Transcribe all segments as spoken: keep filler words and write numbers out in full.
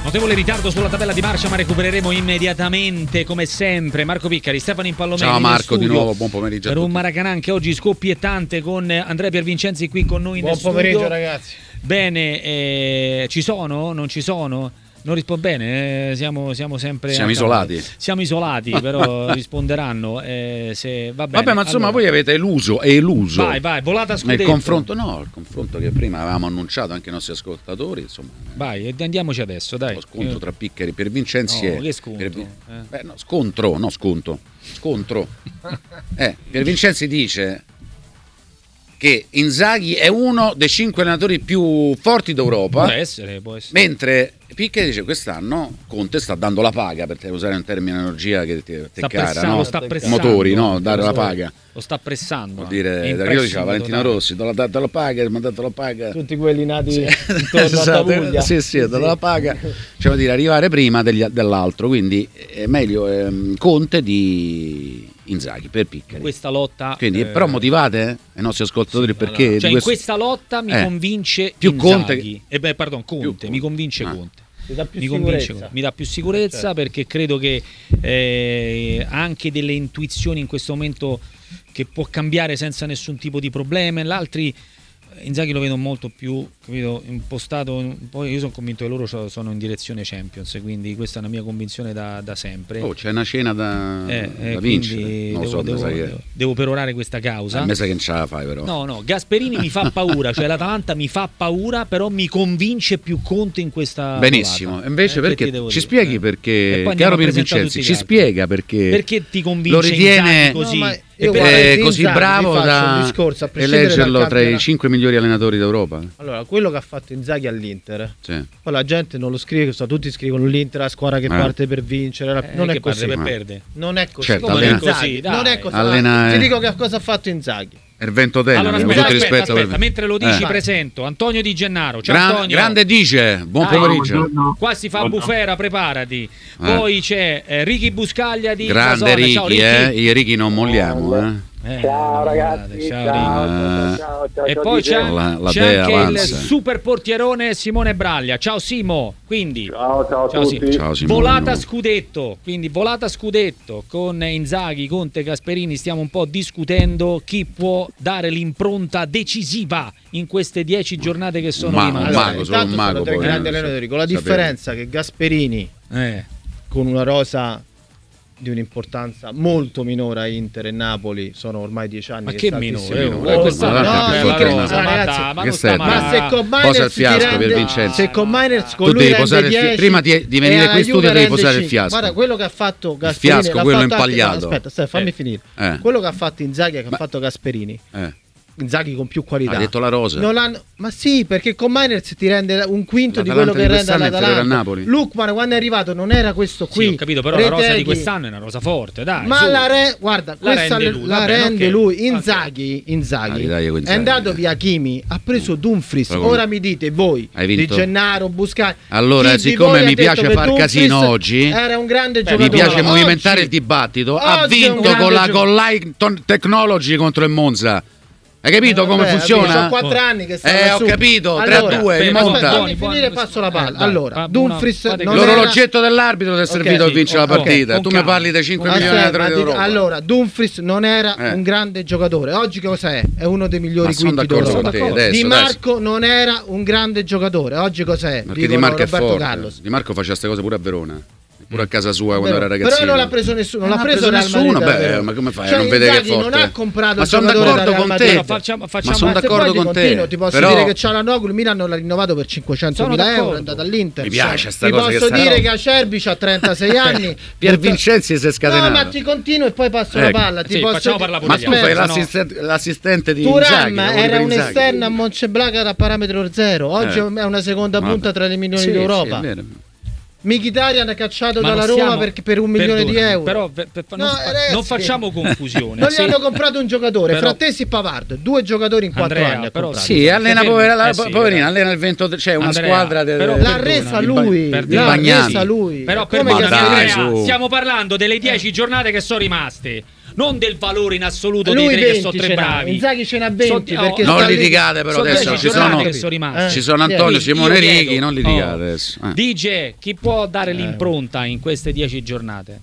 Notevole ritardo sulla tabella di marcia, ma recupereremo immediatamente, come sempre. Marco Piccari, Stefano Impallomeni. Ciao Marco, di nuovo, buon pomeriggio. Per un Maracanã che oggi scoppiettante, con Andrea Piervincenzi qui con noi. Buon nel studio. pomeriggio, ragazzi. Bene, eh, ci sono? Non ci sono? Non rispondo bene, eh, siamo, siamo sempre siamo isolati. Siamo isolati, però risponderanno. Eh, se, va bene. Vabbè, ma insomma, allora, voi avete eluso e eluso. Vai, vai, volata scudetto. Nel confronto, no, il confronto che prima avevamo annunciato anche ai nostri ascoltatori. Insomma, vai, andiamoci adesso, dai. Lo scontro tra Piccari per Vincenzi no, e. Che scontro? Per, eh. beh, no, scontro, no, scontro. Scontro. eh, per Vincenzi dice che Inzaghi è uno dei cinque allenatori più forti d'Europa. Può essere, può essere. Mentre Piccari dice quest'anno Conte sta dando la paga, per usare un terminologia che ti è cara, no? Lo sta pressando, motori, no? Dare la paga. Lo sta pressando. Vuol dire, io diceva Valentino totale. Rossi, do la, dato la paga, mi ha dato la paga. Tutti quelli nati sì. intorno esatto. a Tavuglia. Sì, sì, ha dato la paga. Cioè, vuol dire arrivare prima degli, dell'altro, quindi è meglio ehm, Conte di Inzaghi per Piccari. Questa lotta. Quindi, eh... però motivate ai nostri ascoltatori sì, perché allora, cioè questo... in questa lotta mi eh. convince più Inzaghi. Conte. Eh beh, pardon, Conte, più mi convince ah. Conte. Mi dà più mi, sicurezza. convince, mi dà più sicurezza certo. Perché credo che eh, anche delle intuizioni in questo momento che può cambiare senza nessun tipo di problema. L'altri Inzaghi lo vedo molto più, capito, impostato. Poi io sono convinto che loro sono in direzione Champions, quindi questa è una mia convinzione da, da sempre. Oh, c'è una cena da, eh, da eh, vincere. Devo, Non so, devo, sai devo, devo perorare questa causa. A me sa che non ce la fai, però. No, no, Gasperini mi fa paura, cioè l'Atalanta mi fa paura, però mi convince più Conte in questa benissimo. volata. Invece eh, perché ci dire? spieghi eh. perché caro Piervincenzi, ci spiega perché perché ti convince lo ritiene così. No, Io è così Inzaghi, bravo da discorso, eleggerlo tra i cinque migliori allenatori d'Europa. Allora, quello che ha fatto Inzaghi all'Inter, sì. poi la gente non lo scrive, tutti scrivono l'Inter, la squadra che eh. parte per vincere, eh, non è così. Per perde. Non è così. Certo, Come allena... Inzaghi, così, non è così. Allena... Ti dico che cosa ha fatto Inzaghi. Il vento te, allora, aspetta, tutto aspetta, rispetto aspetta, per... mentre lo dici eh. presento Antonio Di Gennaro. Ciao Gran, Antonio. Grande dice, buon Dai, pomeriggio. Qua si fa Buongiorno. bufera, preparati. Poi eh. c'è eh, Ricky Buscaglia di Grande Casone. Ricky, Ciao, Ricky. eh? I Ricky non molliamo, eh. Eh, ciao ragazzi, ciao, ciao, ciao, ciao, ciao, ciao, e ciao, poi c'è, la, la c'è anche avanza. il super portierone Simone Braglia. Ciao Simo, quindi ciao, ciao, ciao, tutti. Sì. Ciao, Simone, volata no. scudetto, quindi volata scudetto con Inzaghi, Conte, Gasperini. Stiamo un po' discutendo chi può dare l'impronta decisiva in queste dieci giornate che sono Ma- rimaste. un Allora, mago, solo intanto un mago sono tre poi, grandi eh, allenatori, con la sapete. differenza che Gasperini Eh. con una rosa di un'importanza molto minore a Inter e Napoli, sono ormai dieci anni Ma che che sta minore? altissimo. Eh, Oh, questa- no, guarda no, che io forte, credo- ma- ma ragazzi, ma che non stai- sta ma se male. con Posa Miners il fiasco ti per rende, Vincenzo. se con Miners con Tu lui devi rende posare il fi- dieci, prima di- di venire e qui alla in studio Juve devi rende posare il cinque. fiasco. Guarda quello che ha fatto Gasperini, fiasco, l'ha quello fatto anche- impagliato. aspetta, aspetta, fammi Eh. finire. Eh. Quello che ha fatto Inzaghi, che ha Ma- fatto Gasperini, Eh. Inzaghi con più qualità. Ha detto la rosa. Non l'hanno- ma sì, perché con Miners ti rende un quinto di L'Atalanta quello che di rende quest'anno è inferiore all'Atalanta. al Napoli. Lukman quando è arrivato non era questo qui. Sì, ho capito, però la rosa di Reteghi- quest'anno è una rosa forte, dai. ma su. la re, guarda, La questa rende la lui, la va bene, rende ok. lui. Inzaghi, Inzaghi, Ah, dai, Inzaghi. è andato via Kimi, ha preso Dumfries. Però come- Ora mi dite voi Hai Di vinto? Gennaro, Buscaglia. Allora, chi di siccome voi ha mi detto piace che far Dumfries casino oggi, era un grande Beh, mi giocatore. piace Oggi- movimentare il dibattito. Ha oggi è un vinto con grande la gio- con Light Technology contro il Monza. Hai capito come Vabbè, funziona? Sono quattro anni che sta Eh, ho lassù. capito, tre a Allora, due, aspetta, rimonta. aspetta, fammi Buoni, finire, buoni, passo la eh, palla. dai, Allora, va, Dumfries buona- fate non che- era- L'orologetto dell'arbitro ti è servito sì, a vincere ok, la partita. con Tu mi calma. parli dei cinque Con milioni di Aspetta, allenatori ma ti- d'Europa. allora, Dumfries non era Eh. un grande giocatore. Oggi che cos'è? È uno dei migliori Ma sono quinti d'accordo d'Europa. con te, adesso, Di adesso. Marco non era un grande giocatore. Oggi cos'è? Perché Dicono Di Marco è Roberto forte. Carlos. Di Marco faceva queste cose pure a Verona. Pure a casa sua quando Però, era ragazzino. però non l'ha preso nessuno, non Eh, l'ha non ha preso preso Real nessuno. Madrid, Beh, davvero. ma come fai a Cioè, non vedere che è Inzaghi forte? non ha comprato Ma il sono giocatore d'accordo da con Real te. Madrid. Facciamo- Ma facciamo- sono Ma se d'accordo poi di con te. continuo, ti posso Però dire che Cialanoglu il Milan non l'ha rinnovato per cinquecentomila Sono euro, è d'accordo. andato all'Inter. Mi piace sta ti cosa che posso sta- dire no. che Acerbi ha trentasei anni. Pier Vincenzi si è scatenato. No, ma ti continuo e poi passo la Ecco. palla. Ti Sì, posso facciamo dire- parlare Ma pure tu gli fai altri, l'assistente, l'assistente di Turam Inzaghi, lavori era per un Inzaghi. esterno a Mönchengladbach da parametro zero. Oggi Eh. è una seconda Vabbè. punta tra le milioni Sì, d'Europa. sì, è vero. Mkhitaryan è cacciato Ma dalla non Roma siamo- perché per un milione di perdonami, euro. Però per- per- non, No, fa- ragazzi, non facciamo confusione. Non gli Sì. hanno comprato un giocatore, Però- Frattesi e Pavard, due giocatori in quattro Andrea, anni. ha però comprato. Sì, allena Fermi. povera, la, Eh sì, poverina, dai. allena il vento, c'è una Andrea, squadra de, però- de- L'ha perdonami, resa di lui, Ba- l'ha Bagnani. resa lui. Però Come perdonami, Ma dai, Andrea, su. stiamo parlando delle dieci giornate che sono rimaste. non del valore in assoluto Lui dei tre che venti sono tre ce n'ha, bravi. Inzaghi ce n'ha venti, So- perché oh, Non sta lì- litigate però sono adesso, dieci ci sono, giornate che sono rimaste. ci sono Antonio, Quindi Simone io chiedo- Righi, non litigate oh, adesso. Eh. D J, chi può dare l'impronta in queste dieci giornate?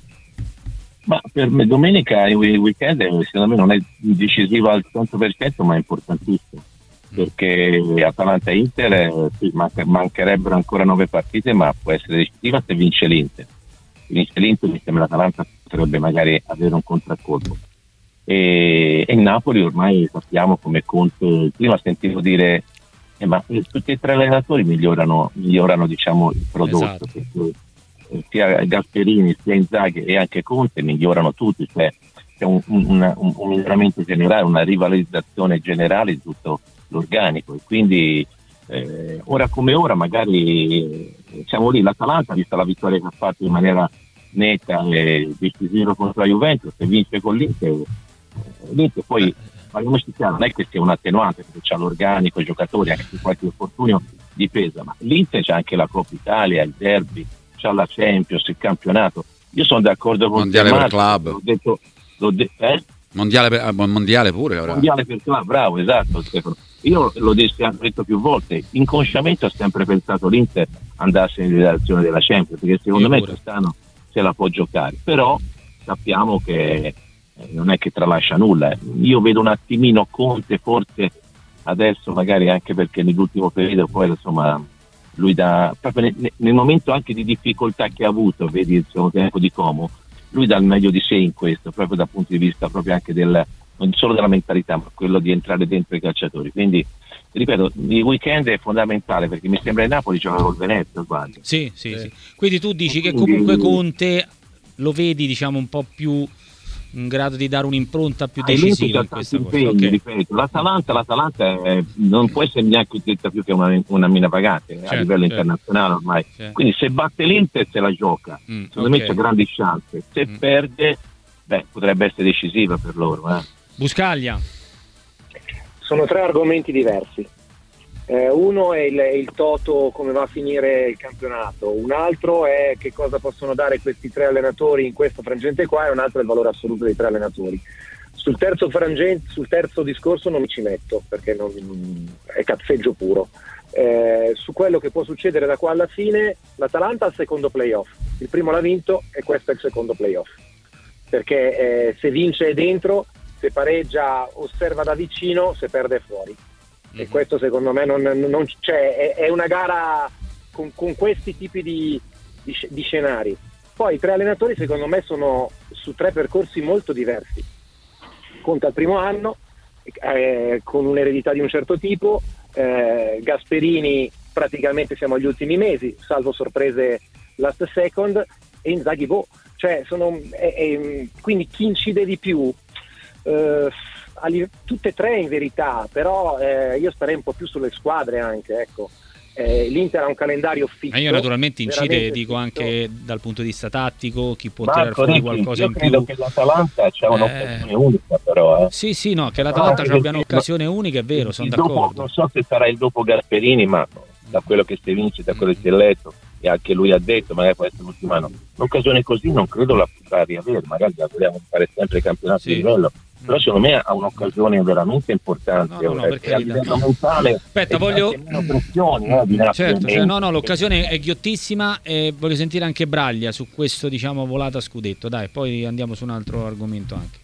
Ma per me domenica il weekend secondo me non è decisiva al cento per cento, ma è importantissimo, perché Atalanta e Inter eh, sì, manca- mancherebbero ancora nove partite, ma può essere decisiva se vince l'Inter. Se vince l'Inter mi sembra l'Atalanta potrebbe magari avere un contraccolpo. E, e il Napoli ormai sappiamo come Conte, prima sentivo dire eh, ma tutti e tre allenatori migliorano, migliorano diciamo il prodotto, Esatto. perché sia Gasperini sia Inzaghi e anche Conte migliorano tutti, cioè c'è un, un, un, un miglioramento generale, una rivalorizzazione generale di tutto l'organico, e quindi eh, ora come ora magari eh, siamo lì. L'Atalanta, vista la vittoria che ha fatto in maniera netta e decisiva contro la Juventus, se vince con l'Inter, eh, l'Inter poi parliamoci chiaro, non è che sia un attenuante perché c'ha l'organico, i giocatori, anche se qualche infortunio di pesa, ma l'Inter c'ha anche la Coppa Italia, il derby, c'ha la Champions, il campionato. Io sono d'accordo con Mondiale per Marco, club. l'ho detto, l'ho de- eh? Mondiale, per, mondiale pure ora. Mondiale per club, bravo, esatto Stefano. Io l'ho detto, ho detto più volte, inconsciamente ho sempre pensato l'Inter andasse in direzione della Champions, perché secondo Io me pure. quest'anno se la può giocare, però sappiamo che eh, non è che tralascia nulla. eh. Io vedo un attimino Conte forse adesso, magari anche perché nell'ultimo periodo poi insomma lui da proprio nel, nel momento anche di difficoltà che ha avuto, vedi il suo tempo di Como, lui dà il meglio di sé in questo, proprio dal punto di vista proprio anche del, non solo della mentalità, ma quello di entrare dentro i calciatori. Quindi ripeto, il weekend è fondamentale, perché mi sembra che Napoli gioca col Venezia, sbaglio. Sì, sì, sì. Quindi tu dici che Quindi- comunque Conte lo vedi, diciamo, un po' più in grado di dare un'impronta più Ah, il Inter decisiva c'ha in tanti questa cosa. impegni, Ok. ripeto. L'Atalanta, l'Atalanta è- non può essere neanche detta più che una, una mina pagante a Certo, livello certo. internazionale ormai. Certo. Quindi se batte l'Inter se la gioca, Mm, secondo me ok. c'è grandi chance. Se Mm. perde, beh, potrebbe essere decisiva per loro. Eh. Buscaglia. Sono tre argomenti diversi. Eh, uno è il, è il toto, come va a finire il campionato, un altro è che cosa possono dare questi tre allenatori in questo frangente qua, e un altro è il valore assoluto dei tre allenatori. Sul terzo frangente, sul terzo discorso non mi ci metto, perché non, è cazzeggio puro. Eh, su quello che può succedere da qua alla fine, l'Atalanta al secondo playoff, il primo l'ha vinto e questo è il secondo playoff, perché eh, se vince è dentro, se pareggia osserva da vicino, se perde è fuori. E questo secondo me non, non c'è, è, è una gara con, con questi tipi di, di, di scenari. Poi i tre allenatori secondo me sono su tre percorsi molto diversi. Conta il primo anno eh, con un'eredità di un certo tipo, eh, Gasperini praticamente siamo agli ultimi mesi, salvo sorprese last second, e Inzaghi boh, cioè sono, è, è, quindi chi incide di più? Eh, tutte e tre in verità, però eh, io starei un po' più sulle squadre anche, ecco. Eh, L'Inter ha un calendario fisso. Ma io naturalmente incide, veramente dico fisso. anche dal punto di vista tattico, chi può Marco, tirare fuori Ricky, qualcosa io in credo più. che l'Atalanta c'ha Eh. un'occasione unica, però. Eh. Sì, sì, no, che l'Atalanta Ah, abbia perché- un'occasione unica, è vero, sono Il dopo- d'accordo. non so se sarà il dopo Gasperini, ma da quello che si vince, da quello che si è letto, e anche lui ha detto, magari può essere l'ultimo anno. Un'occasione così non credo la potrà riavere, magari la vogliamo fare sempre il campionato Sì. di livello. Però secondo me ha un'occasione veramente importante. No, no, no, eh, per e a carità. livello mentale Aspetta, e voglio- anche meno pressioni, eh, di Napoli. Certo, cioè, no, no, l'occasione è ghiottissima e voglio sentire anche Braglia su questo, diciamo, volata a scudetto. Dai, poi andiamo su un altro argomento anche.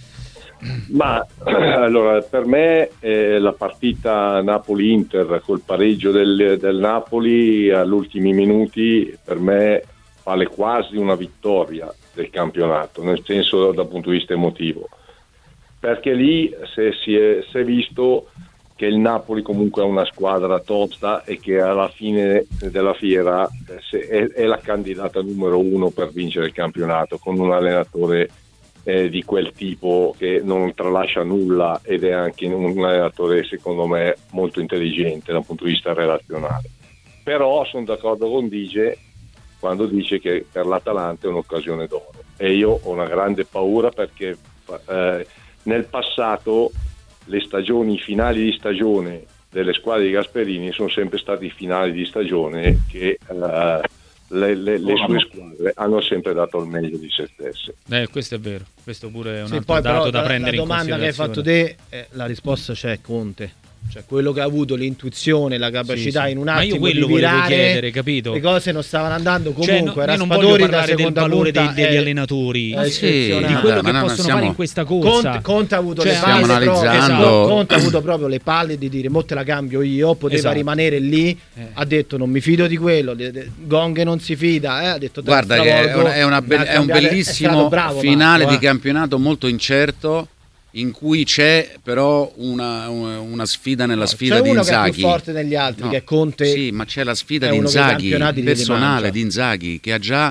Ma allora, per me eh, la partita Napoli-Inter col pareggio del, del Napoli agli ultimi minuti per me vale quasi una vittoria del campionato, nel senso dal punto di vista emotivo, perché lì se si è, si è visto che il Napoli comunque è una squadra tosta e che alla fine della fiera eh, se- è, è la candidata numero uno per vincere il campionato, con un allenatore eh, di quel tipo che non tralascia nulla ed è anche un allenatore secondo me molto intelligente dal punto di vista relazionale. Però sono d'accordo con Dice quando dice che per l'Atalanta è un'occasione d'oro, e io ho una grande paura perché eh, nel passato le stagioni, i finali di stagione delle squadre di Gasperini sono sempre stati finali di stagione che eh, le, le, le sue squadre hanno sempre dato il meglio di se stesse. Eh, questo è vero, questo pure è un Sì, altro poi dato però da la, prendere la in domanda che hai fatto te, eh, la risposta c'è Conte. Cioè quello che ha avuto l'intuizione, la capacità Sì, sì. in un Ma io attimo quello di volevo virare, chiedere, capito? le cose non stavano andando Cioè, no, comunque. io non Raspadori voglio da parlare del seconda valore punta dei- degli è- allenatori, è Ma sì, eccezionale. di quello ma che no, possono siamo- fare in questa corsa. Conte, Conte ha avuto Cioè, le palle stiamo proprio, analizzando- esatto, Conte ha avuto proprio le palle di dire mo te la cambio io, poteva Esatto. rimanere lì, Eh. ha detto non mi fido di quello, de- de- Gonghe non si fida, eh, ha detto te Guarda la che è, stravolgo, una- è una be- l'ha è un cambiata, è bellissimo stato bravo finale Marco, di eh. campionato molto incerto, in cui c'è però una, una- una sfida nella sfida C'è di uno che è Inzaghi. più forte degli altri, No, che è Conte. Sì, ma c'è la sfida è di uno che i Inzaghi, campionati li personale rimangia. di Inzaghi, che ha già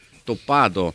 toppato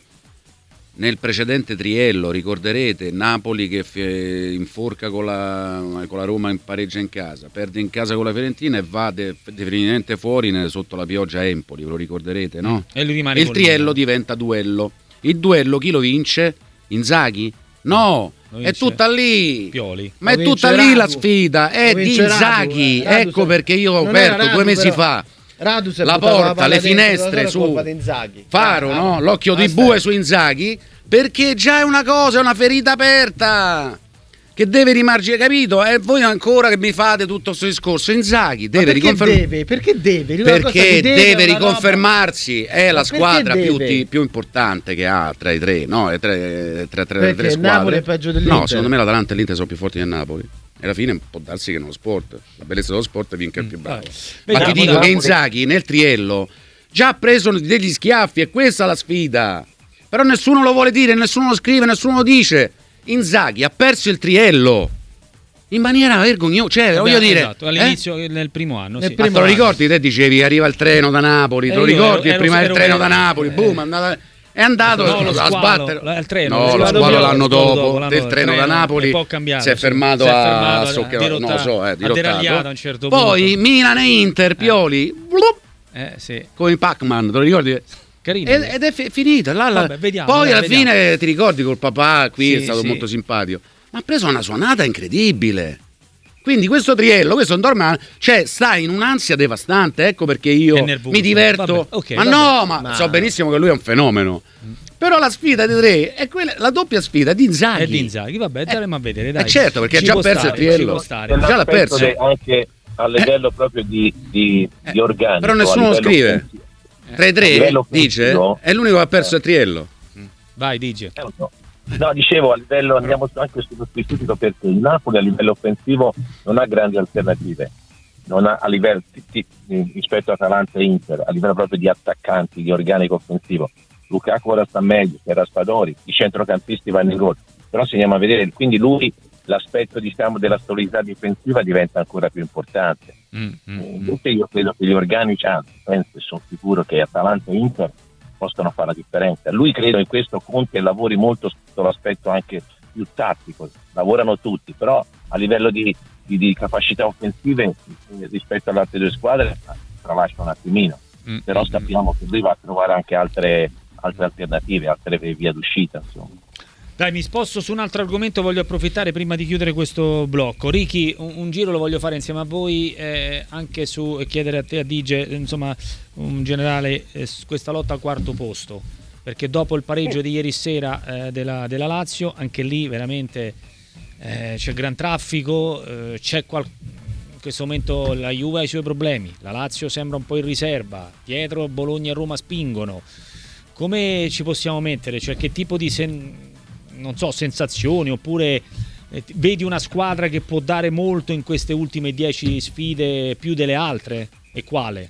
nel precedente triello, ricorderete, Napoli che f- inforca con la, con la Roma in pareggia in casa, perde in casa con la Fiorentina e va de- definitivamente fuori ne- sotto la pioggia a Empoli, ve lo ricorderete, no? E lui rimane Il con triello lui. diventa duello. Il duello chi lo vince? Inzaghi? No, Lo è vince tutta lì. Pioli. Ma Lo è tutta vince lì Radu. la sfida, è Lo di vince Radu, Inzaghi. eh. Radu Ecco se- perché io ho non era aperto Radu, due mesi però. fa Radu si è la buttato porta, palla le dentro, finestre allora è su colpa di Inzaghi. Faro, Ah, no? L'occhio di aspetta. bue su Inzaghi, perché già è una cosa, è una ferita aperta che deve rimargine, capito? E voi ancora che mi fate tutto questo discorso, Inzaghi Ma deve perché riconfermare. deve? Perché deve? Una cosa Perché che deve, una roba- riconfermarsi, è Ma la perché squadra più, deve? ti- più importante che ha tra i tre, no? E tre, tra, tra, Perché tre il squadre. Napoli è peggio dell'Inter? No, secondo me l'Atalanta e l'Inter sono più forti del Napoli. E alla fine può darsi che nello sport, la bellezza dello sport vinca il più bravo. Vabbè. Ma Vediamo, ti dico dai. che Inzaghi nel triello già ha preso degli schiaffi, è questa la sfida. Però nessuno lo vuole dire, nessuno lo scrive, nessuno lo dice. Inzaghi ha perso il triello in maniera vergognosa, cioè Vabbè, voglio dire, esatto, all'inizio nel primo anno, Nel sì. ma primo te lo anno. ricordi? Te dicevi arriva il treno da Napoli, te Eh, lo io ricordi? ero- il prima ero- il treno ero- da Napoli, eh. boom, è andato- è andato No, lo a squalo, sbattere. la- il treno, no, lo lo squalo squalo dopo, l'anno dopo, dopo l'anno del del treno da treno, Napoli è un po' cambiato, si è sì. fermato Si è a fermato, Socca- ha dirotta- non lo so, eh, ha dirottato. deragliato a un certo Poi punto. Milan e Inter, Pioli, blup, Eh, sì. come in Pac-Man, te lo ricordi? Carino. Ed, ed è fi- finita. Là, là. Vabbè, vediamo, Poi dai, alla vediamo. fine ti ricordi col papà qui Sì, è stato sì. molto simpatico. Ma ha preso una suonata incredibile. Quindi questo triello, questo è un dormano, cioè sta in un'ansia devastante, ecco perché È io nervoso. mi diverto. Vabbè, ok, ma vabbè. no, ma, Ma- so benissimo che lui è un fenomeno. Però la sfida dei tre è quella, la doppia sfida di Inzaghi. È di Inzaghi, vabbè, staremo a vedere, dai. Eh certo, perché ha Ci già può perso stare, il triello. ci può stare. Già l'ha Nell'aspetto perso. de- anche a livello proprio di, di, di Eh, organico. però a nessuno lo livello scrive. offensivo. Tra i A tre livello dice offensivo, è l'unico che ha perso il triello. Vai, dice. Eh, no. No, dicevo, a livello, andiamo anche sullo specifico perché il Napoli a livello offensivo non ha grandi alternative, non ha a livello ti- ti- rispetto a Atalanta e Inter, a livello proprio di attaccanti, di organico offensivo. Lukaku ora sta meglio, c'è Raspadori, i centrocampisti vanno in gol, però se andiamo a vedere, quindi lui l'aspetto diciamo della solidità difensiva diventa ancora più importante. Mm, mm, Eh, mm. Invece io credo che gli organici, anzi penso e sono sicuro che Atalanta e Inter possono fare la differenza. Lui credo in questo Conte lavori molto sotto l'aspetto anche più tattico, lavorano tutti, però a livello di, di, di capacità offensive eh, rispetto alle altre due squadre tralascia un attimino, Mm, però mm, sappiamo che lui va a trovare anche altre, altre alternative, altre vie d'uscita insomma. Dai, mi sposto su un altro argomento, voglio approfittare prima di chiudere questo blocco. Ricky, un, un giro lo voglio fare insieme a voi, eh, anche su e chiedere a te, a Dige, insomma, un generale, eh, su questa lotta al quarto posto, perché dopo il pareggio di ieri sera eh, della, della Lazio, anche lì veramente eh, c'è gran traffico, eh, c'è qual- in questo momento la Juve ha i suoi problemi, la Lazio sembra un po' in riserva, dietro Bologna e Roma spingono. Come ci possiamo mettere? Cioè, che tipo di sen- non so, sensazioni, oppure eh, vedi una squadra che può dare molto in queste ultime dieci sfide più delle altre? E quale?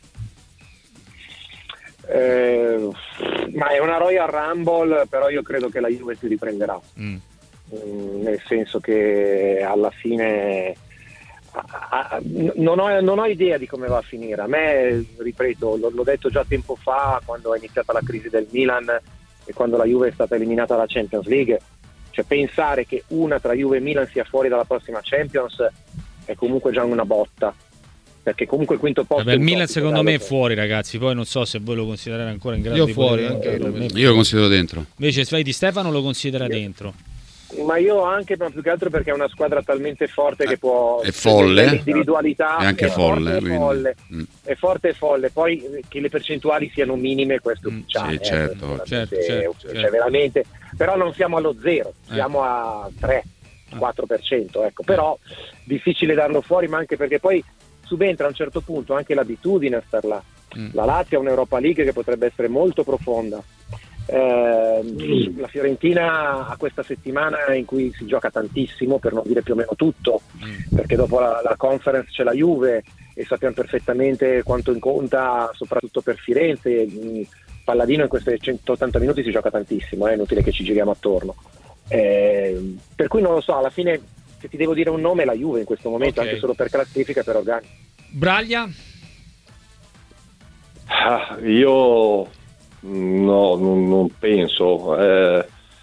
Eh, ma è una Royal Rumble, però io credo che la Juve si riprenderà. Mm. Mm, nel senso che alla fine a- a- non ho, non ho idea di come va a finire. A me, ripeto, l- l'ho detto già tempo fa quando è iniziata la crisi del Milan e quando la Juve è stata eliminata dalla Champions League, cioè pensare che una tra Juve e Milan sia fuori dalla prossima Champions è comunque già una botta, perché comunque il quinto posto Vabbè, il è Milan utopico, secondo me è dai, fuori, ragazzi, poi non so se voi lo considerate ancora in grado Io di fuori, poter- anche io lo me- Io lo considero dentro. invece Svei Di Stefano lo considera dentro. ma io anche, ma più che altro perché è una squadra talmente forte eh, che può... È folle. L'individualità è anche è folle. Forte, è, folle. Mm. È forte e folle. Poi che le percentuali siano minime, questo è Mm, ufficiale. sì, certo, eh, certo, se, certo, cioè, certo. veramente. Però non siamo allo zero, Eh. siamo a tre quattro per cento, ecco. Però difficile darlo fuori, ma anche perché poi subentra a un certo punto anche l'abitudine a star là. Mm. La Lazio ha un'Europa League che potrebbe essere molto profonda. Eh, la Fiorentina ha questa settimana in cui si gioca tantissimo, per non dire più o meno tutto, Mm. perché dopo la, la Conference c'è la Juve e sappiamo perfettamente quanto in conta, soprattutto per Firenze. Il Palladino in questi centottanta minuti si gioca tantissimo, è inutile che ci giriamo attorno. Eh, per cui non lo so, alla fine se ti devo dire un nome è la Juve in questo momento, Ok. anche solo per classifica e per organico. Braglia? Ah, io no, non, non penso. Eh,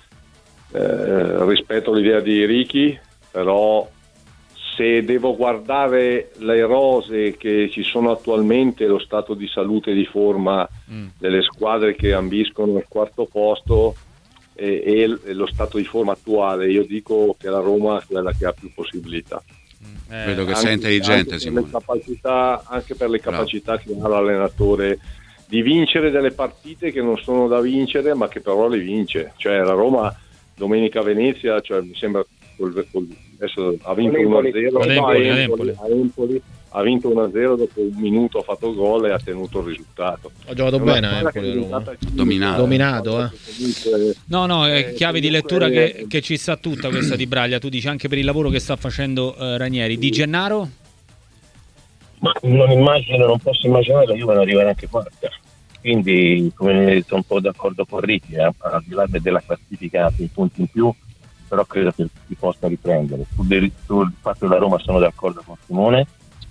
eh, rispetto all'idea di Ricky, però se devo guardare le rose che ci sono attualmente, lo stato di salute e di forma Mm. delle squadre che ambiscono al quarto posto e, e l- e lo stato di forma attuale, io dico che la Roma è quella che ha più possibilità. Eh, Vedo che Anche- sei intelligente, anche per Simone. le capacità, anche per le Bravo. capacità che ha l'allenatore di vincere delle partite che non sono da vincere, ma che però le vince. Cioè la Roma domenica a Venezia, cioè, mi sembra col- col- adesso ha vinto Con uno a Empoli. zero, Con no, Empoli, a con Empoli, Empoli. a Empoli, ha vinto uno a zero, dopo un minuto ha fatto gol e ha tenuto il risultato. Ha giocato È una bene squadra Empoli, che è Roma. diventata chiusa, Dominato. Dominato, eh. comunque, No, no, è Eh, chiave di comunque- lettura che, che ci sta tutta questa di Braglia. Tu dici anche per il lavoro che sta facendo eh, Ranieri. Di Gennaro? Ma non immagino, non posso immaginare la Juve non arriva neanche quarta. Quindi, come sono un po' d'accordo con Ricky, eh, al di là della classifica in punti in più, però credo che si possa riprendere. Sul, sul fatto della Roma sono d'accordo con Simone.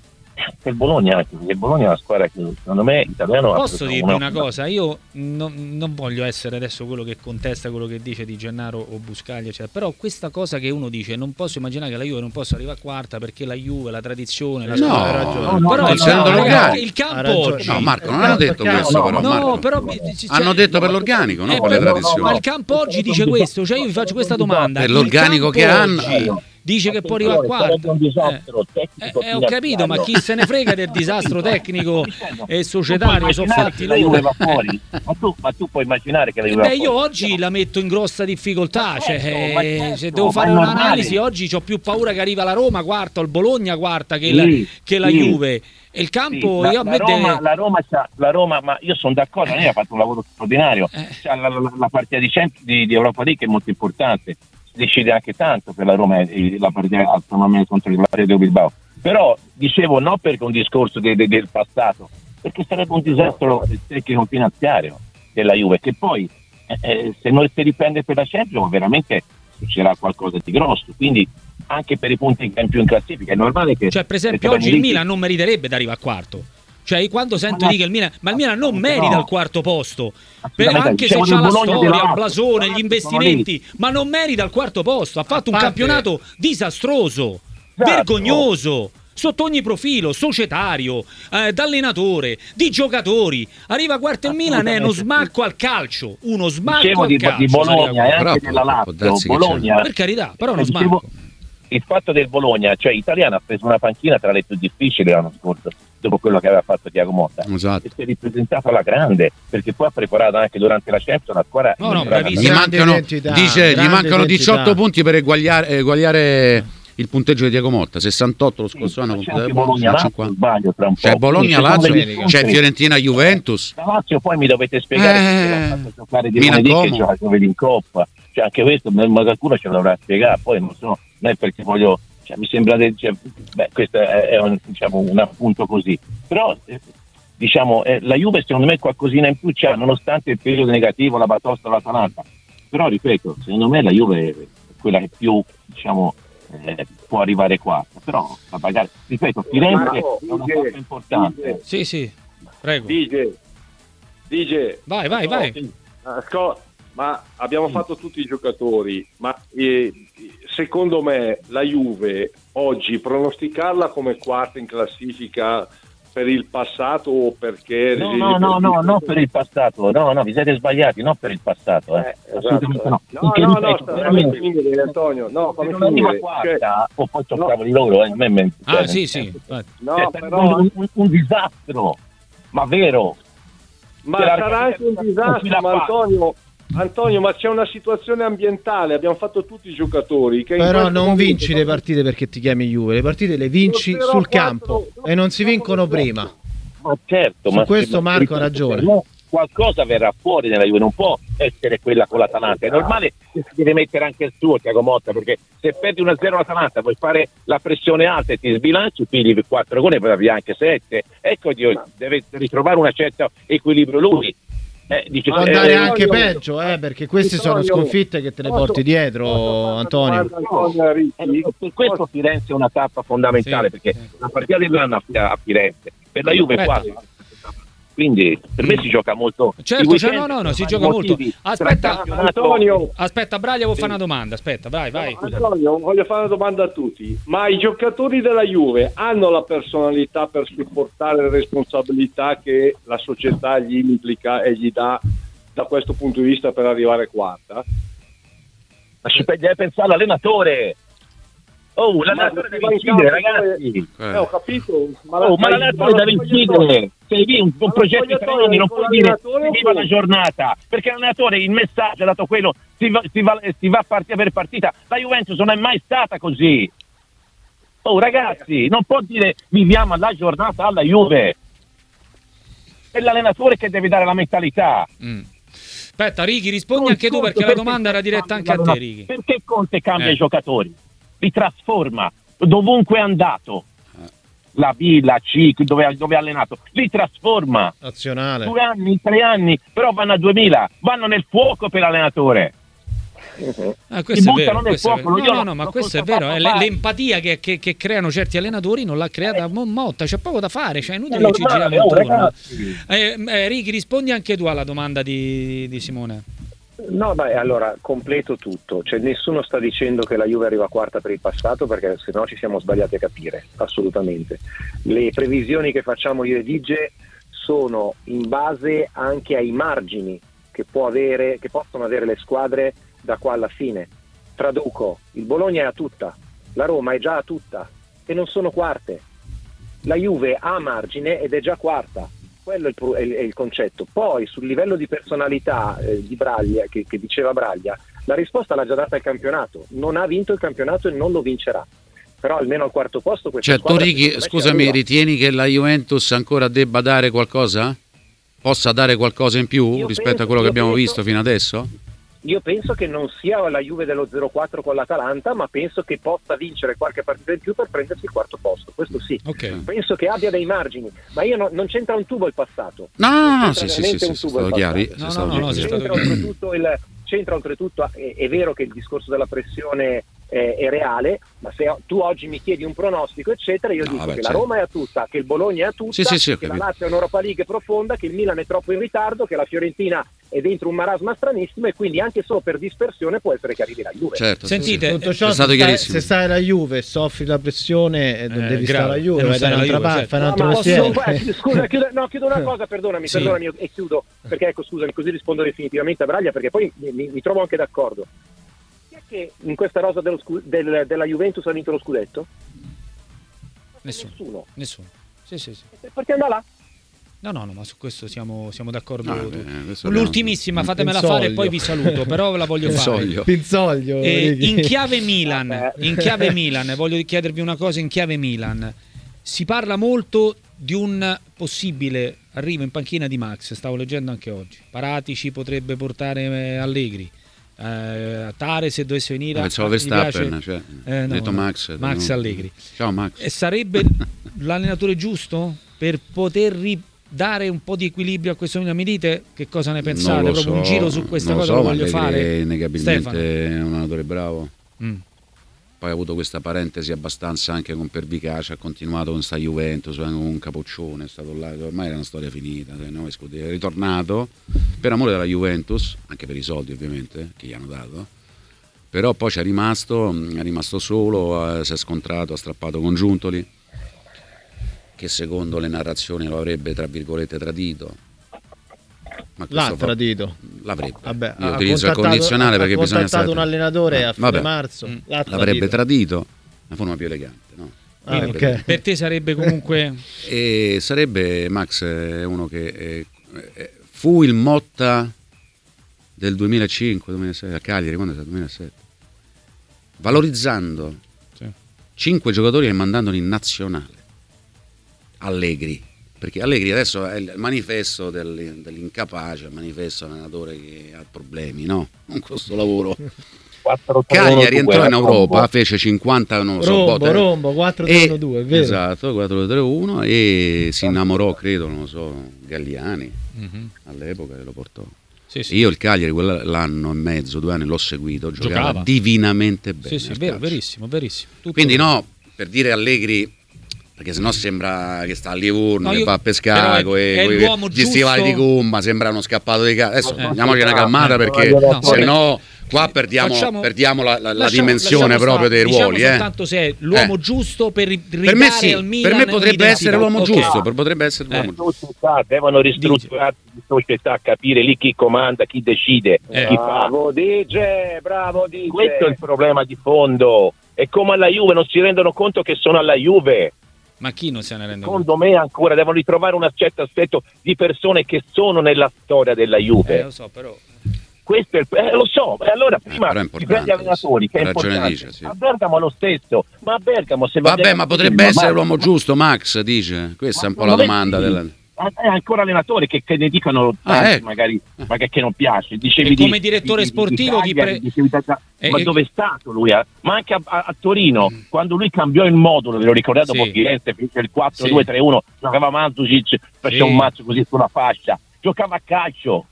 E il Bologna anche, perché il Bologna è una squadra che secondo me italiano ha Posso preso dirvi una- una cosa? Io non, non voglio essere adesso quello che contesta quello che dice Di Gennaro o Buscaglia, eccetera. Però questa cosa che uno dice, non posso immaginare che la Juve non possa arrivare a quarta perché la Juve, la tradizione, la No, squadra... hai ragione. No, no, Però no, il, no, campo, no, ragazzi, no, il ha campo ragione. oggi... No, Marco, non hanno detto No, questo, no, però. No, Marco. però cioè, Hanno detto per l'organico, no? eh, Per la però- tradizione. ma il campo oggi dice questo, cioè io vi faccio questa domanda. Per Il l'organico campo che hanno- oggi dice che può arrivare a Attenzione, quarta. sarebbe un disastro Eh, tecnico eh, ho capito, ma chi se ne frega del disastro tecnico e societario, sono fatti la Juve loro. va fuori. Ma tu, ma tu puoi immaginare che la Eh Juve beh, va io fuori? oggi la metto in grossa difficoltà, Ma cioè, certo, ma eh, certo, se devo ma fare è normale. un'analisi oggi ho più paura che arriva la Roma quarta o il Bologna quarta che, Sì, la, che la sì. Juve. E il Sì, campo, la, io a la me Roma, de- la Roma, c'ha- la Roma, ma io sono d'accordo, lei ha fatto un lavoro straordinario. Eh. C'ha la, la- la partita di, Champions- di, di Europa League è molto importante, si decide anche tanto per la Roma e la partita al momento contro il Atletico Bilbao. Però dicevo no perché un discorso de- de- del passato, perché sarebbe un disastro tecnico finanziario della Juve, che poi eh, eh, se non si riprende per la Champions veramente succederà qualcosa di grosso. Quindi anche per i punti in più in classifica è normale che cioè, per esempio, che oggi il Ranieri- Milan non meriterebbe di arrivare a quarto. Cioè, quando sento Ma- dire che il Milan, ma il Milan non no. merita il quarto posto, per- Assolutamente. anche se Dicevo c'ha del la Bologna storia, della il Lazio. blasone, gli Sono investimenti, ma non merita il quarto posto. Ha fatto un parte- campionato disastroso, Esatto. vergognoso, sotto ogni profilo, societario, eh, d'allenatore, di giocatori. Arriva quarto il Milan, è uno smacco al calcio, uno smacco Dicevo al di, calcio. di se arriva Bologna e quarto. Però anche può- della può Lazio. darsi che Bologna, Per carità, però è uno Eh, dicevo, smacco. il fatto del Bologna, cioè italiano, ha preso una panchina tra le più difficili l'anno scorso, dopo quello che aveva fatto Thiago Motta. Esatto. E si è ripresentato alla grande, perché poi ha preparato anche durante la Champions la squadra. No, no, sembrava- bravissimo. Gli Grande mancano, identità, dice, gli grande mancano diciotto identità. punti per eguagliare, eguagliare il punteggio di Diego Motta, sessantotto lo scorso anno C'è con anche Bologna-Lazio, sbaglio tra un po'. C'è Bologna-Lazio, Quindi, secondo c'è me, Fiorentina-Juventus. La Lazio poi mi dovete spiegare Eh, perché l'ha fatto giocare di Milan lunedì che Como. gioca giovedì in Coppa. Cioè anche questo ma qualcuno ce lo dovrà spiegare, poi non so, non è perché voglio, cioè, mi sembra del, cioè, beh, questo è, è un, diciamo, un appunto così. Però eh, diciamo eh, la Juve secondo me qualcosina in più c'ha, nonostante il periodo negativo, la batosta, l'Atalanta. Però ripeto, secondo me la Juve è quella che più diciamo eh, può arrivare quarta, però da pagare, ripeto, Firenze Marco, è una dice- cosa importante. Sì, sì, prego. D J, D J, Vai, vai, vai. ascol- ma abbiamo fatto tutti i giocatori, ma eh, secondo me la Juve oggi pronosticarla come quarta in classifica per il passato o perché... No, no, no, no, non per il passato, no, no, vi siete sbagliati, non per il passato, eh. Eh, assolutamente no. No, Perché, no, ripeto, no, veramente, fammi finire, Antonio, no, fammi se non arriva finire. quarta, Cioè, o poi toccavo di loro, eh, a me me- Ah, cioè, sì, sì. no, cioè, però... un, un, un disastro, ma vero. Ma Che la- sarà anche un chi disastro, l'ha ma fatto? Antonio, Antonio, ma c'è una situazione ambientale, abbiamo fatto tutti i giocatori che in Però questo non momento vinci le sono- partite perché ti chiami Juve, le partite le vinci Lo zero sul quattro, campo no, e non si vincono no, prima. Ma certo, Su ma questo ma- Marco ha ragione. no, qualcosa verrà fuori nella Juve, non può essere quella con l'Atalanta. È normale che si deve mettere anche il suo, Thiago Motta, perché se perdi uno a zero l'Atalanta puoi fare la pressione alta e ti sbilanci, pigli quattro gol e poi avrai anche sette. Ecco, Dio, deve ritrovare un certo equilibrio lui. Eh, dice, Può eh, andare eh, anche Antonio, peggio, eh, perché queste sono Antonio, sconfitte che te le posso- porti dietro, posso fare una Antonio. domanda, Antonio, a Ricci? Eh, per questo Firenze è una tappa fondamentale, Sì, perché sì. la partita dell'anno a a Firenze per la Juve è Aspetta. quasi. Quindi per me si gioca molto. Certo, I cioè, weekend no, no, no, si sono gioca molto. motivi tra Aspetta, campionato- Antonio, Aspetta, Braglia, vuoi fare una domanda? Aspetta, vai, vai. Antonio, voglio fare una domanda a tutti, ma i giocatori della Juve hanno la personalità per supportare le responsabilità che la società gli implica e gli dà da questo punto di vista per arrivare quarta? Ma ci deve pensare l'allenatore. Oh, l'allenatore Ma deve va in incidere, campo, ragazzi. Eh, ho capito, ma, Oh, ma l'allenatore deve incidere. Se devi un, un Ma progetto di tre spogliatoio anni non con puoi dire l'allenatore viva o la come? giornata, perché l'allenatore il messaggio è dato quello, si va, si va, si va partita per partita. La Juventus non è mai stata così. Oh ragazzi, non può dire viviamo la giornata alla Juve. È l'allenatore che deve dare la mentalità. Mm. Aspetta, Righi, rispondi anche tu perché la domanda era diretta anche a te, Righi. Perché Conte cambia Eh. i giocatori? Li trasforma dovunque è andato. La B, la C, dove, dove ha allenato, li trasforma. Nazionale. Due anni, tre anni, però vanno a duemila, vanno nel fuoco per l'allenatore. Ah, questo è buttano vero, nel questo è fuoco, vero. io No, no, l'ho- no, ma l'ho questo è constatato vero. eh, le- fare. l'empatia che, che- che creano certi allenatori non l'ha creata Mo- Motta, c'è poco da fare, cioè è inutile È che ci normale, giriamo oh, intorno. ragazzi. Eh, eh, Righi, rispondi anche tu alla domanda di, di Simone. No, beh, allora completo tutto, cioè nessuno sta dicendo che la Juve arriva quarta per il passato, perché se no ci siamo sbagliati a capire, assolutamente. Le previsioni che facciamo io e Dige sono in base anche ai margini che può avere, che possono avere le squadre da qua alla fine. Traduco, il Bologna è a tutta, la Roma è già a tutta e non sono quarte. La Juve ha margine ed è già quarta. Quello è il, pro- è il- è il concetto. Poi sul livello di personalità eh, di Braglia, che, che diceva Braglia, la risposta l'ha già data il campionato. Non ha vinto il campionato e non lo vincerà. Però almeno al quarto posto questa Cioè, tu squadra, Righi, secondo me, ci scusami, arriva. ritieni che la Juventus ancora debba dare qualcosa? Possa dare qualcosa in più Io rispetto penso- a quello che io abbiamo penso- visto fino adesso? Io penso che non sia la Juve dello zero quattro con l'Atalanta, ma penso che possa vincere qualche partita in più per prendersi il quarto posto. Questo sì. Ok. Penso che abbia dei margini, ma io no- non c'entra un tubo il passato. No, no, no, no, Non sì, c'entra sì, sì, veramente sì, un sì, tubo è stato il chiari. passato. No, è stato no, no, chiari. sì, è stato C'entra oltretutto, il, c'entra oltretutto è, è vero che il discorso della pressione è, è reale, ma se tu oggi mi chiedi un pronostico eccetera, io No, dico vabbè, che certo. la Roma è a tutta, che il Bologna è a tutta, Sì, sì, sì, ho che la capito. Lazio è un'Europa League profonda, che il Milan è troppo in ritardo, che la Fiorentina è dentro un marasma stranissimo e quindi anche solo per dispersione può essere che arrivi la Juve. Certo, sì, Sentite, sì. Tutto ciò, È se stato stai, chiarissimo. se stai alla Juve e soffri la pressione, eh, Eh, devi grave. stare alla E Juve, non vai stai da alla un'altra Juve, parte, fai un No, altro ma mestiere. posso- eh, scusa, chiudo, no, chiudo una cosa, perdonami, Sì. perdonami e chiudo, perché ecco, scusami, così rispondo definitivamente a Braglia, perché poi mi, mi- mi trovo anche d'accordo. Chi è che in questa rosa dello scu- del- della Juventus ha vinto lo scudetto? Nessuno. Nessuno. Nessuno. Sì, sì, sì. Perché anda là? No, no, no, ma su questo siamo, siamo d'accordo. No, tutti. beh, adesso abbiamo- L'ultimissima, fatemela Pinzoglio. fare e poi vi saluto, però la voglio fare. Pinzoglio. Pinzoglio. Eh, Righi. in chiave Milan, Vabbè. in chiave Milan, voglio chiedervi una cosa in chiave Milan. Si parla molto di un possibile arrivo in panchina di Max, stavo leggendo anche oggi. Paratici potrebbe portare eh, Allegri. Eh, Tare se dovesse venire Ah, pensavo mi Verstappen, piace- cioè, Eh, no, ho detto no. Max, Max no. Allegri. Ciao Max. E sarebbe l'allenatore giusto per poter ridare un po' di equilibrio a questo Milan? Mi dite che cosa ne pensate? Non lo Proprio un so, giro su questa non cosa so, lo ma voglio Allegri fare. è innegabilmente Stefano. un allenatore bravo. Mm. Poi ha avuto questa parentesi abbastanza anche con pervicacia, ha continuato con sta Juventus, con un capoccione, è stato là, ormai era una storia finita, se no, è ritornato per amore della Juventus, anche per i soldi ovviamente che gli hanno dato, però poi c'è rimasto, è rimasto solo, eh, si è scontrato, ha strappato con Giuntoli, che secondo le narrazioni lo avrebbe tra virgolette tradito. Ma L'ha fa... tradito. L'avrebbe. Vabbè, Io utilizzo il condizionale perché bisogna Ha contattato un allenatore eh, a fine vabbè. marzo. Mm. L'ha L'avrebbe tradito. tradito, una forma più elegante, no? Ah, Quindi, okay. per te sarebbe comunque E sarebbe Max è uno che eh, eh, fu il Motta del duemilacinque duemilasei a Cagliari, quando è stato duemilasette, valorizzando sì. cinque giocatori e mandandoli in nazionale. Allegri, perché Allegri adesso è il manifesto del, dell'incapace, il manifesto dell'allenatore che ha problemi, no? Con questo lavoro. Cagliari entrò in Europa, fece cinquanta, non lo so, Rombo, botte, Rombo, quattro tre uno due, è vero? Esatto, quattro tre uno e si innamorò, credo, non lo so, Galliani, mm-hmm. all'epoca lo portò. Sì, sì. Io il Cagliari quell'anno e mezzo, due anni l'ho seguito, giocava, Giocava. divinamente bene. Sì, sì, vero, verissimo, verissimo. Tutto Quindi vero. no, per dire Allegri, perché sennò sembra che sta a Livorno, No, che io- va a pescare però è- è con l'uomo gli stivali giusto. di gomma, sembra uno scappato di casa. Adesso Eh. diamoci una calmata perché No, se vabbè. no qua perdiamo, Facciamo- perdiamo la, la- la lasciamo- dimensione lasciamo proprio stare, dei diciamo ruoli. Eh. soltanto se è l'uomo Eh. giusto per ri- ridare Per me sì, al Milan per me potrebbe un'identità. essere l'uomo Ok. giusto, per- potrebbe essere Eh. l'uomo giusto. Società, devono ristrutturare le società, capire lì chi comanda, chi decide, Eh. chi fa. Bravo D J, bravo D J. Questo è il problema di fondo. È come alla Juve, non si rendono conto che sono alla Juve. Ma chi non se ne rende conto? Secondo me ancora devono ritrovare un certo aspetto di persone che sono nella storia della Juve. Eh, lo so, però Questo è il, eh, lo so, e allora prima però è si importante, prende gli allenatori, che è ha ragione importante. dice, sì. A Bergamo è lo stesso, ma a Bergamo se Vabbè, vediamo- ma potrebbe essere l'uomo giusto, Max, dice. Questa è un po' la Ma domanda sì. della... È ancora allenatori che, che ne dicono Ah, tanti, ecco. magari, ma che, che non piace. Dicevi E di- come direttore di- di- sportivo di chi Cagliari, pre- dicevi da- da- E- ma e- dove è stato lui? eh? Ma anche a, a- a Torino, quando lui cambiò il modulo, ve lo ricordate Sì. dopo Firenze, fece il quattro Sì. due tre uno, giocava Mandzukic, faceva Sì. un mazzo così sulla fascia, giocava a calcio.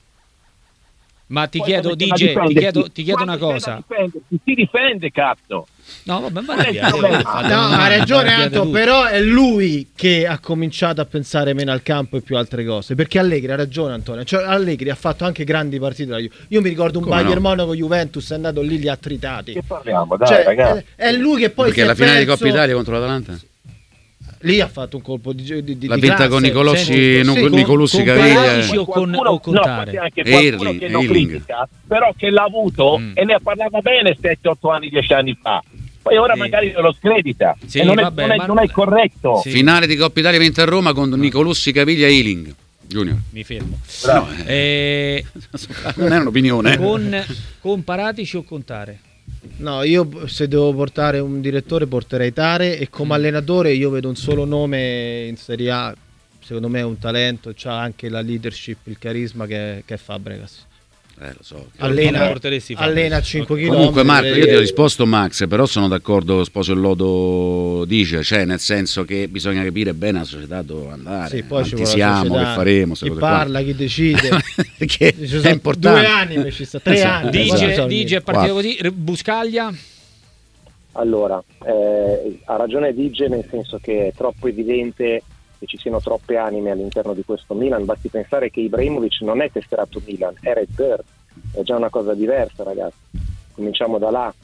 ma ti Poi chiedo dovete D J, ti difendersi. chiedo, ti chiedo una Quando c'è cosa. da difendersi, si difende, cazzo. No, vabbè, ma Qual è il arrabbiate, problema? fate No, una ha domanda, ragione arrabbiate Anto, tutti. però è lui che ha cominciato a pensare meno al campo e più altre cose, perché Allegri ha ragione Antonio, cioè Allegri ha fatto anche grandi partite della Juve. Io mi ricordo un Come Bayern no? Monaco Juventus, è andato lì li ha tritati. Che parliamo, dai Cioè, ragazzi. è, è lui che poi Perché si è la finale di perso- Coppa Italia contro l'Atalanta? lì ha fatto un colpo di, di, di L'ha di vinta classe. con Nicolossi, Sì, non sì, con con- Nicolussi con Caviglia. Paratici o con, o con no, Tare? forse anche qualcuno Erling, che lo Erling. critica, però che l'ha avuto Mm. e ne parlava bene sette otto anni, dieci anni fa. Poi ora Sì. magari lo scredita. Sì, e non è, vabbè, non è- ma- non è corretto. Sì. Finale di Coppa Italia vinta a Roma con Nicolussi Caviglia e Ealing Junior. Mi fermo. Bravo. Eh, Non è un'opinione. con, con Paratici o con Tare? No, io se devo portare un direttore porterei Tare e come allenatore io vedo un solo nome in Serie A, secondo me è un talento, c'ha anche la leadership, il carisma che, che è Fabregas. Eh, lo so. Allena, Come porteresti Fabregas? allena a cinque chilometri. Comunque Marco, io ti ho vedi- risposto Max, però sono d'accordo, sposo il lodo dice, cioè nel senso che bisogna capire bene la società dove andare, Sì, poi ci quanti vuole la siamo, società, che faremo, chi queste cose qua. parla, chi decide. Perché Ci sono è importante. due anni invece sta, tre Esatto. anni. Dice, Guarda, so, dice il- partita Guarda. così, Re- Buscaglia? Allora, eh, ha ragione D J nel senso che è troppo evidente che ci siano troppe anime all'interno di questo Milan, basti pensare che Ibrahimovic non è tesserato Milan, è Red Bird, è già una cosa diversa ragazzi, cominciamo da là.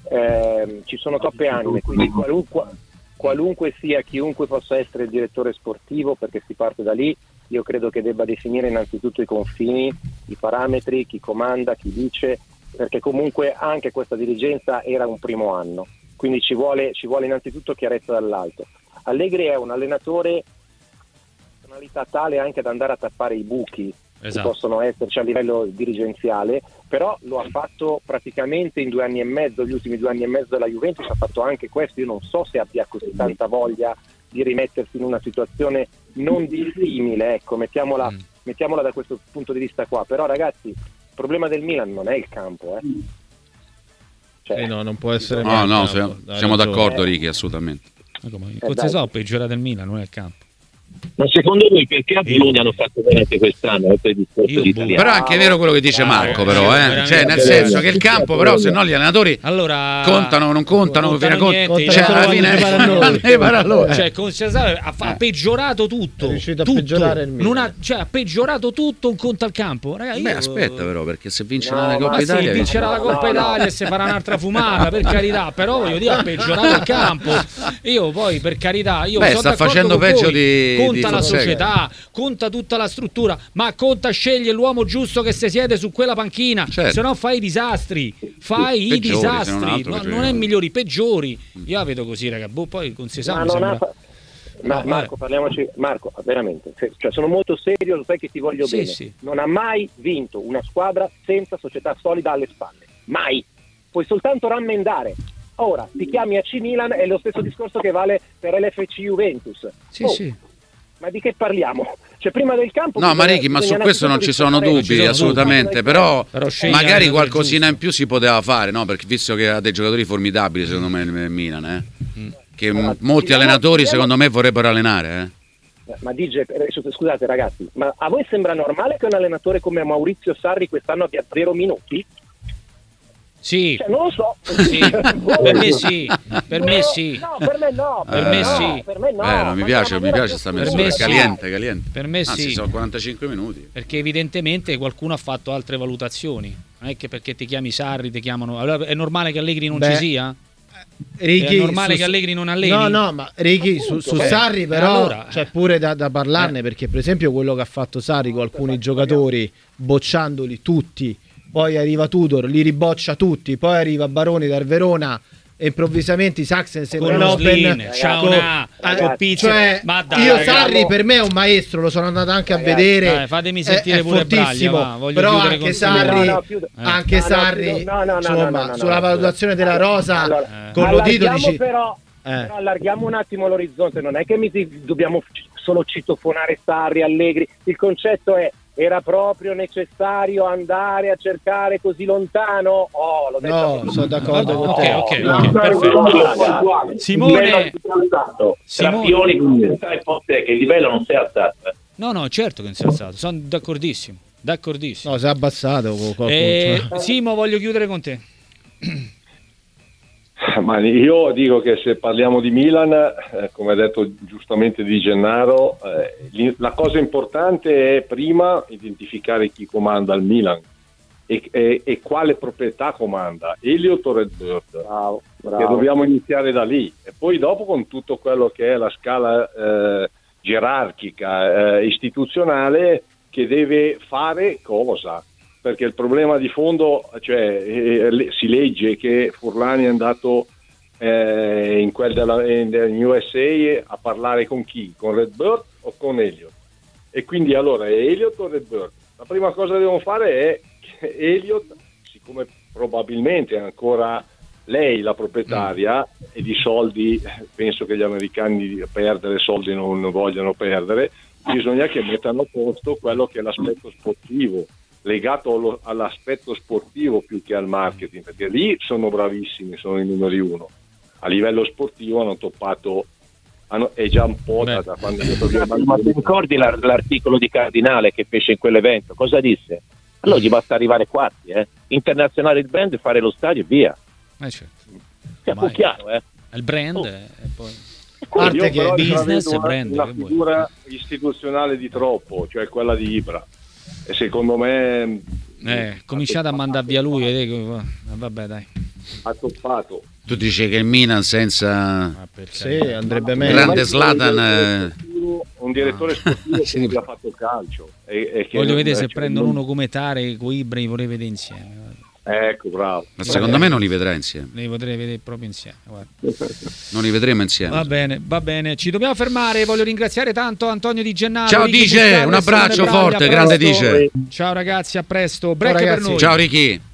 Eh, ci sono troppe anime, quindi qualunque, qualunque sia, chiunque possa essere il direttore sportivo, perché si parte da lì, io credo che debba definire innanzitutto i confini, i parametri, chi comanda, chi dice, perché comunque anche questa dirigenza era un primo anno, quindi ci vuole, ci vuole innanzitutto chiarezza dall'alto. Allegri è un allenatore di personalità tale anche da andare a tappare i buchi Esatto. che possono esserci a livello dirigenziale, però lo ha fatto praticamente in due anni e mezzo, gli ultimi due anni e mezzo della Juventus ha fatto anche questo. Io non so se abbia così tanta voglia di rimettersi in una situazione non dissimile, ecco, mettiamola, Mm. mettiamola da questo punto di vista qua. Però ragazzi, il problema del Milan non è il campo, eh. Cioè, Sì, no, non può essere No, mai il no, campo, siamo, hai siamo ragione. d'accordo Ricky, assolutamente. Ma come? Il Eh, Cozzesò dai. peggiora del Milan, non è il campo. Ma secondo voi perché a Bologna hanno fatto bene anche quest'anno? Per il discorso di Italiano? Però è anche vero quello che dice Marco, però, eh? Cioè, nel senso che il campo, però, se no gli allenatori allora, contano, non contano, contano fino a niente, cioè, alla fine cioè, con Cesare ha, ha peggiorato tutto. È riuscito a tutto. peggiorare il non ha, cioè, ha peggiorato tutto, un conto al campo. Ragazzi, Beh, io... aspetta, però, perché se vince No, la Coppa Ma Italia, sì, vincerà la Coppa no, Italia no. e si farà un'altra fumata, per carità, però voglio dire ha peggiorato il campo. Io poi per carità, io Beh, sono sta d'accordo facendo con peggio voi. di- conta di la Fonseca. società, conta tutta la struttura, ma conta sceglie l'uomo giusto che si siede su quella panchina, Certo. se no fai i disastri, fai i Peggiori, se non disastri, altro no, peggiori. non è migliori, peggiori. Io la vedo così, raga. Boh, poi con Sesamo Ma mi non ha sembra... fa- Ma No, Marco, parliamoci, Marco, veramente, se- cioè sono molto serio, lo sai che ti voglio Sì, bene. sì. Non ha mai vinto una squadra senza società solida alle spalle. Mai. Puoi soltanto rammendare. Ora, ti chiami A C Milan, è lo stesso discorso che vale per l'F C Juventus. Sì, Oh, sì. Ma di che parliamo? Cioè prima del campo... No, bisogna- Marichi, ma su bisogna questo non ci sono innanzitutto dubbi, sono assolutamente, dubbi. però, Però scegli magari l'allenatore qualcosina giusto. in più si poteva fare, no? Perché visto che ha dei giocatori formidabili, secondo me, il Milan, eh? Che Ma- m- molti diciamo- allenatori, diciamo- secondo me, vorrebbero allenare, eh? Ma dice, scusate ragazzi, ma a voi sembra normale che un allenatore come Maurizio Sarri quest'anno abbia zero minuti? Sì. Cioè, non lo so. Sì. Per me sì, per me No, sì. No, per me no. Per me no, sì. Per me no. Eh, non mi Ma piace, nella mi maniera piace più sta Per misura, me è sì. caliente, caliente. Per me Anzi, sì. sono quarantacinque minuti. Perché evidentemente qualcuno ha fatto altre valutazioni. Non è che perché ti chiami Sarri, ti chiamano. Allora è normale che Allegri non Beh, ci sia? Ricky, È normale su- che Allegri non allegri? No, no, ma Ricky su, su eh. Sarri però Allora, c'è pure da, da parlarne, eh. perché per esempio quello che ha fatto Sarri con alcuni giocatori, bocciandoli tutti, poi arriva Tudor, li riboccia tutti, poi arriva Baroni dal Verona e improvvisamente i Saxen sembrano Con Oslin, open. Ciaunà, Eh, con Pizza. cioè, Ma dai, io ragazzi. Sarri per me è un maestro, lo sono andato anche a Ragazzi, vedere. dai, fatemi sentire è, è pure Braglia, fortissimo, va, voglio però chiudere anche con Sarri, No, no, chiudo. anche No, no, Sarri, chiudo. No, no, no, insomma, no, no, no, sulla no. valutazione della rosa Allora, con lo titolo allarghiamo dici però, Eh. però allarghiamo un attimo l'orizzonte, non è che mi si- dobbiamo c- solo citofonare Sarri, Allegri, il concetto è: era proprio necessario andare a cercare così lontano? Oh, l'ho detto no, prima. sono d'accordo con Ok, te. ok, No. ok, perfetto. Simone, Tra Simone. Pioli, Comunità e Fonseca, il livello non si è alzato. eh. No, no, certo che non si è alzato, sono d'accordissimo, d'accordissimo. No, si è abbassato con qualcuno, Eh, cioè. Simo, voglio chiudere con te. Ma io dico che se parliamo di Milan, eh, come ha detto giustamente Di Gennaro, eh, li- la cosa importante è prima identificare chi comanda il Milan e, e- e quale proprietà comanda, Elliott o Redbird, Bravo, che bravo. dobbiamo iniziare da lì e poi dopo con tutto quello che è la scala eh, gerarchica, eh, istituzionale, che deve fare cosa. Perché il problema di fondo, cioè eh, le- si legge che Furlani è andato eh, in quel della in, in U S A a parlare con chi? Con Redbird o con Elliott? E quindi allora è Elliott o Redbird? La prima cosa che devono fare è che Elliott, siccome probabilmente è ancora lei la proprietaria e di soldi penso che gli americani perdere soldi non vogliono perdere, bisogna che mettano a posto quello che è l'aspetto sportivo, legato allo- all'aspetto sportivo più che al marketing, perché lì sono bravissimi, sono i numeri uno. A livello sportivo hanno toppato, hanno, è già un po' da, Beh. da quando io Ma ti ricordi l'ar- l'articolo di Cardinale che fece in quell'evento? Cosa disse? Allora gli basta arrivare quarti, eh? Internazionale il brand, fare lo stadio e via. Eh, certo. Sia Ormai. più chiaro, eh? Il brand Oh. e poi... Parte Io che però business intravedo una, brand, una che vuoi? figura istituzionale di troppo, cioè quella di Ibra, e secondo me Eh, cominciate a mandare via lui e dico, vabbè dai. ha toppato. Tu dici che il Milan senza Ah, per Sì, carità. andrebbe meglio. grande Zlatan, eh, Un direttore sportivo Sì. che abbia fatto calcio e, e che Voglio non- vedere se cioè, prendono non- uno come Tare con Ibra, li vorrei vedere insieme. Ecco, bravo. ma secondo me non li vedrà insieme. Li potrei vedere proprio insieme. Guarda. Non li vedremo insieme. Va bene, va bene. Ci dobbiamo fermare. Voglio ringraziare tanto Antonio Di Gennaro. Ciao Ricky Dice, Buscaglia, un abbraccio Simone Braglia, forte, a grande presto. Dice. Ciao ragazzi, a presto. Break Ciao, per ragazzi. noi. Ciao Ricky.